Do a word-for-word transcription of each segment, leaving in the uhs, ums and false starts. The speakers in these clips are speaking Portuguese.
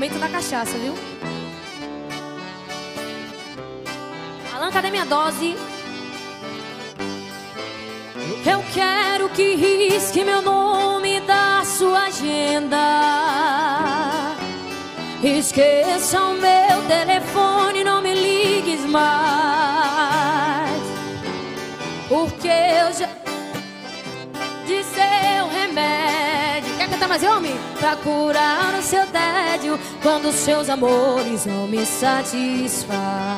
Momento da cachaça, viu? Alan, cadê minha dose? Eu quero que risque meu nome da sua agenda. Esqueça o meu telefone, não me ligues mais, porque eu já de seu remédio. Quer cantar mais, homem? Pra curar o seu tédio quando seus amores não me satisfaz.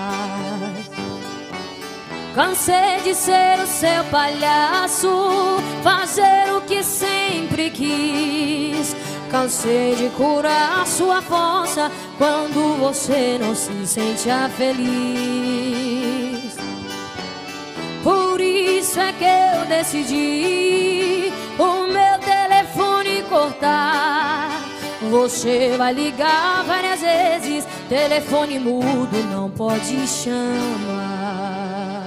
Cansei de ser o seu palhaço, fazer o que sempre quis. Cansei de curar sua força quando você não se sentia feliz. Por isso é que eu decidi o meu telefone cortar. Você vai ligar várias vezes, telefone mudo não pode chamar.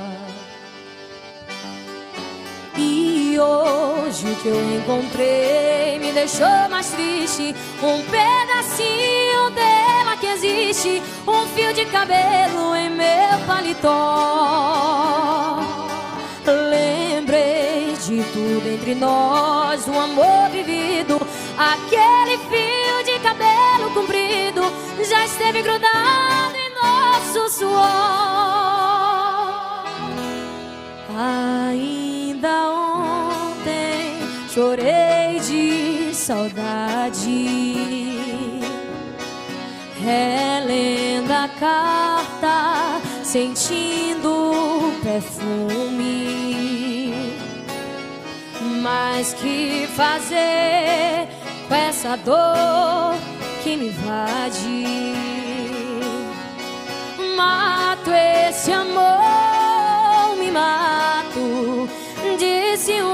E hoje o que eu encontrei me deixou mais triste. Um pedacinho dela que existe, um fio de cabelo em meu paletó. Lembrei de tudo entre nós, um amor vivido. Aquele fio de cabelo comprido já esteve grudado em nosso suor. Ainda ontem chorei de saudade, relendo a carta, sentindo o perfume. Mas que fazer com essa dor que me invade? Mato esse amor, me mato. Disse